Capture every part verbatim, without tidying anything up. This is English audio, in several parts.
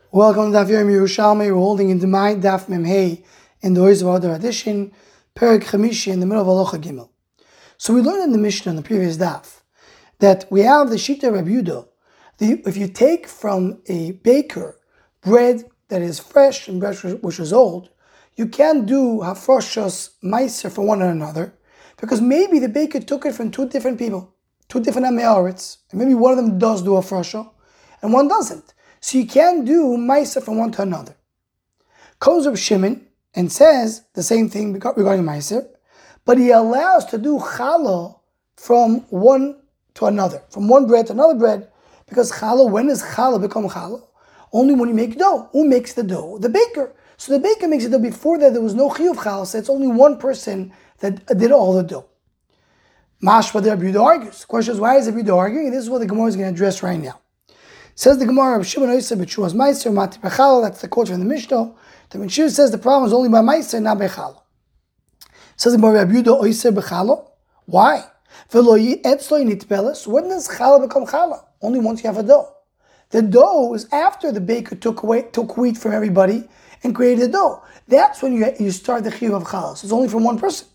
Welcome to Daf Yomi Yerushalmi. We're holding into my Daf Mem Hey in the Oiz of Adar edition, Perek Chamishi in the middle of Halacha Gimel. So we learned in the Mishnah in the previous Daf that we have the Shita Rabbi Yehuda. The, if you take from a baker bread that is fresh and bread which is old, you can't do hafroshos meiser for one another because maybe the baker took it from two different people, two different ameoritz, and maybe one of them does do a frosho and one doesn't. So you can't do Meiser from one to another. Comes Reb Shimon and says the same thing regarding Meiser, but he allows to do Challah from one to another, from one bread to another bread, because Challah, when does Challah become Challah? Only when you make dough. Who makes the dough? The baker. So the baker makes the dough. Before that, there was no Chiyuv Challah, so it's only one person that did all the dough. Mashma the Rabbi Yehuda argues. The question is, why is Rabbi Yehuda arguing? And this is what the Gemara is going to address right now. Says the Gemara, Shimon Oiseh b'Tshuvas Meiser Mati b'Challah. That's the quote from the Mishnah. The Mishnah says the problem is only by Meiser, not by Challah. Says the Gemara, Rabbi Yehuda Oiseh b'Challah. Why? V'lo etzlo nitbeles. When does Challah become Challah? Only once you have a dough. The dough is after the baker took away took wheat from everybody and created the dough. That's when you you start the chiyuv of Challah. So it's only from one person.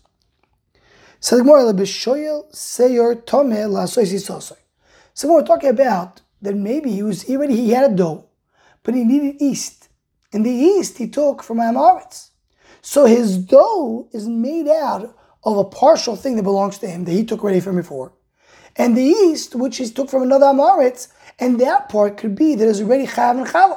Says the Gemara, B'Shoyel Seyor Tomeh La'Soisi Sosoi. So we're talking about that maybe he was already he had a dough, but he needed yeast. In the yeast he took from Amoritz. So his dough is made out of a partial thing that belongs to him that he took already from before, and the yeast which he took from another Amoritz, and that part could be that is already chav and challah,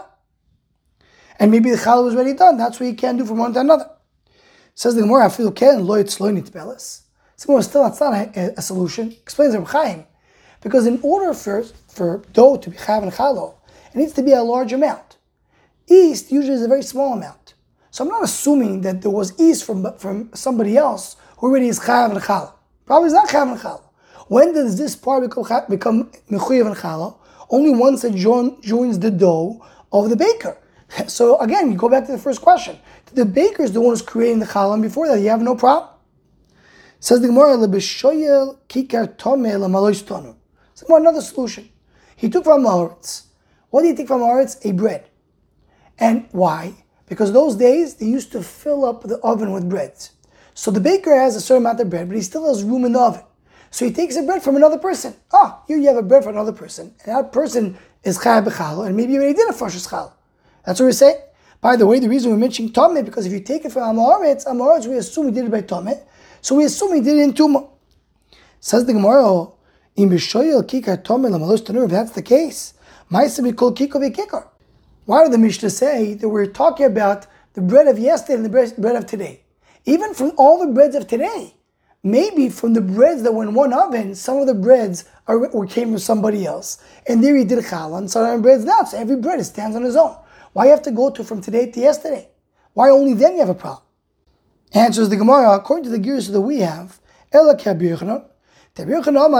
and maybe the challah was already done. That's what you can't do from one to another. Says the Gemara, I feel ken lo yitzlo nitbeles. So still that's not a, a solution. Explains Reb Chaim. Because in order for, for dough to be chav and challah, it needs to be a large amount. Yeast usually is a very small amount. So I'm not assuming that there was yeast from, from somebody else who already is chav and challah. Probably it's not chav and challah. When does this part become become mechuyev and challah? Only once it join, joins the dough of the baker. So again, you go back to the first question. The baker is the one who's creating the challah, and before that you have no problem. Says the Gemara, lebeshoyel kikar tomeh lamalois tonu. So another solution. He took from Amoritz. What did he take from Amoritz? A bread. And why? Because those days they used to fill up the oven with breads. So the baker has a certain amount of bread, but he still has room in the oven. So he takes a bread from another person. Ah, here you have a bread from another person. And that person is chayav b'challah, and maybe you already did a freshus challah. That's what we're saying. By the way, the reason we're mentioning tomeh, because if you take it from Amoritz, Amoritz, we assume he did it by tomeh. So we assume he did it in tumah. Says the Gemara, if that's the case, why did the Mishnah say that we're talking about the bread of yesterday and the bread of today? Even from all the breads of today, maybe from the breads that were in one oven, some of the breads are, or came from somebody else, and there he did challah, and some of the breads not. So every bread stands on its own. Why you have to go to from today to yesterday? Why only then you have a problem? Answers the Gemara, according to the gears that we have, Ela Kabir So the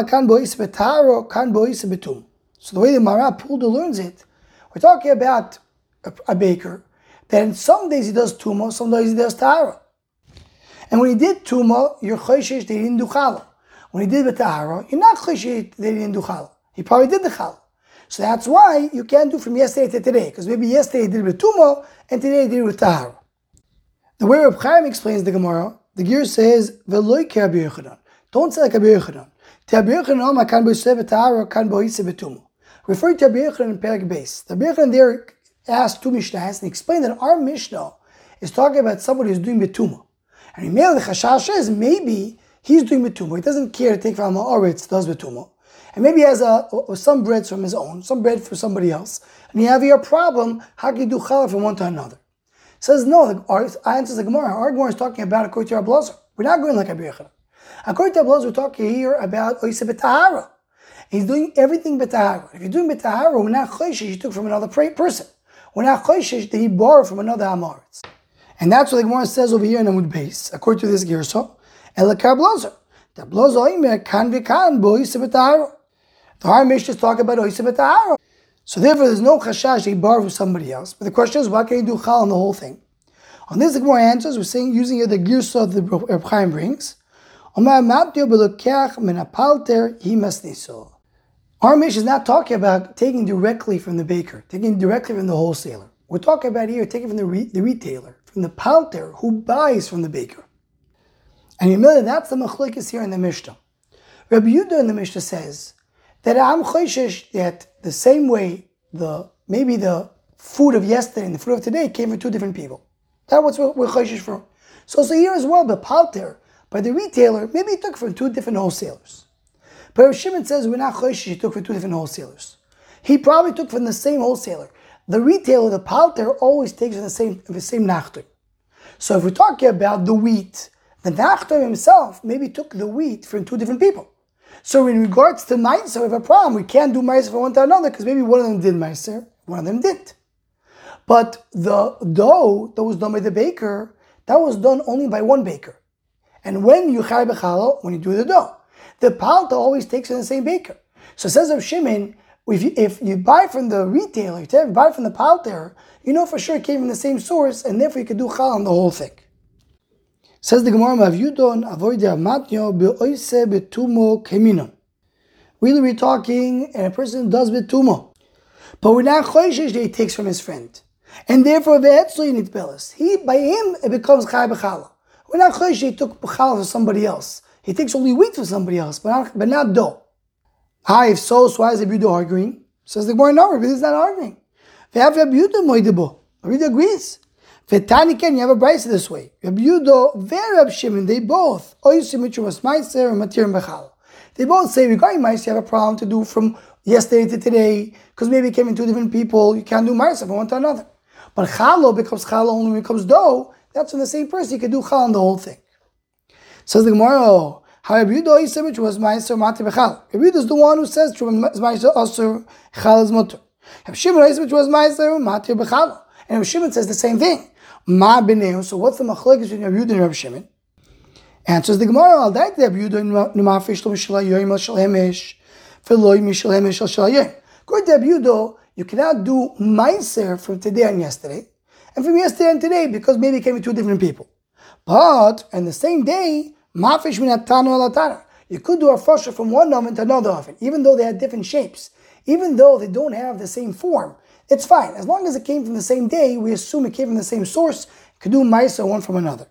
way the Mara Pulda learns it, we're talking about a, a baker that in some days he does tumah, some days he does tahara. And when he did tumah, you're choishish they didn't do challah. When he did the tahara, you're not choishish they didn't do challah. He probably did the challah. So that's why you can't do from yesterday to today, because maybe yesterday he did it with tumah and today he did it with tahara. The way Reb Chaim explains the Gemara, the gear says veloy ke Rabbi Yochanan. Don't say like Rabbi Yochanan. Referring to Rabbi Yochanan in Perek Beis. Rabbi Yochanan there asked two Mishnahs and explained that our Mishnah is talking about somebody who's doing betumah. And he made the chashash is maybe he's doing betumah. He doesn't care to take from Ha'aretz, does betumah. And maybe he has a, some breads from his own, some bread for somebody else. And you have your problem, how can you do challah from one to another? Says no, the, our, answers the Gemara. Our Gemara is talking about according to Rabbi Lazar. We're not going like Rabbi Yochanan. According to Rabbi Lazar, we're talking here about Oiseh b'Tahara. He's doing everything b'Tahara. If you're doing b'Tahara, we're not choishish you took from another person. We're not choishish that he borrowed from another Amoritz. And that's what the Gemara says over here in Amud Beis. According to this Gerso, Elakar Rabbi Lazar. The Rabbi Lazar oimer kan v'kan bo Oiseh b'Tahara. The Har Mishnah talk about Oiseh b'Tahara. So therefore, there's no chashash that he borrowed from somebody else. But the question is, why can't he do chal on the whole thing? On this, the Gemara answers, we're saying using the Gerso that Reb Chaim brings. Our Mishnah is not talking about taking directly from the baker, taking directly from the wholesaler. we're talking about here taking from the, re- the retailer, from the palter who buys from the baker. And remember, that's the machlokes here in the Mishnah. Rabbi Yehuda in the Mishnah says that I'm choishish that the same way the maybe the food of yesterday and the food of today came from two different people. That's what we're choishish for. So, so here as well, the palter, by the retailer, maybe he took from two different wholesalers. But Rav Shimon says we're not choishish, he took from two different wholesalers. He probably took from the same wholesaler. The retailer, the palter, always takes from the same the same nachtor. So if we're talking about the wheat, the nachtor himself maybe took the wheat from two different people. So in regards to meiser, we have a problem. We can't do meiser from one to another because maybe one of them did meiser, one of them didn't. But the dough that was done by the baker, that was done only by one baker. And when you chay b'challah, when you do the dough, the palta always takes from the same baker. So it says of Shimon, if you, if you buy from the retailer, if you buy from the palter, you know for sure it came from the same source, and therefore you could do chal on the whole thing. Says the Gemara, Mavyudon avoid matnyo beoise betumo keminon. Really, we're talking, and a person does betumo, but we're not choishish that he takes from his friend, and therefore ve'etzlo you need belis. He by him it becomes chay b'chala. We're not choishish he took b'chala for somebody else. He takes only wheat for somebody else, but not, but not dough. Ah, if so, so why is Rabbi Yehuda arguing? Says the Gemara, no, Rabbi Yehuda is not arguing. Ve'av Rabbi Yehuda moidebo. Rabbi Yehuda agrees. Ve'tani ken, you have a brayse this way. Rabbi Yehuda ve'Rab Shimon, they both, oisim mitrumas meiser and matirim b'chala. They both say regarding meiser, you have a problem to do from yesterday to today, because maybe it came in two different people, you can't do meiser from one to another. But chalo becomes chalo only when it becomes dough, that's from the same person, you can do chal on the whole thing. Says the Gemara, oh, how Rabbi Yehuda oisim which was meiser mati b'chala. Rabbi Yehuda is the one who says meiser asur chal is mutter. Rabbi Shimon oisim which was meiser mati b'chala. And Rabbi Shimon says the same thing. Ma b'neu. So what's the machlokes between Rabbi Yehuda and Rabbi Shimon? Answers the Gemara. Al dait Rabbi Yehuda numafish lo mishal hayoyim al shal hemesh v'lo mishal hemesh al shal hayoyim. According to Rabbi Yehuda, you cannot do meiser from today and yesterday, and from yesterday and today because maybe it came with two different people. But on the same day, mafish minatanu al atana. You could do a frusha from one oven to another oven, even though they had different shapes, even though they don't have the same form. It's fine. As long as it came from the same day, we assume it came from the same source. You could do meiser one from another.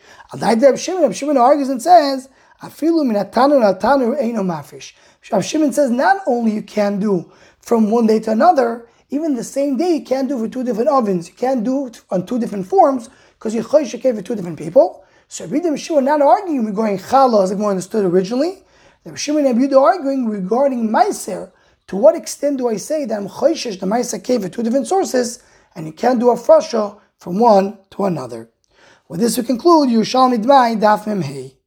Rabbi Shimon, Shimon argues and says, Afilu minatanu al tanu eino mafish. Rabbi Shimon says not only you can do from one day to another, even the same day you can't do for two different ovens. You can't do it on two different forms because you choish came for two different people. So Rabbi Shimon not arguing regarding challah as we understood originally. Rabbi Shimon and Rabbi Yehuda arguing regarding meiser. To what extent do I say that I'm choishish the meiser came for two different sources and you can't do a frasha from one to another? With this we conclude Yerushalmi D'mai Daf Mem Hei.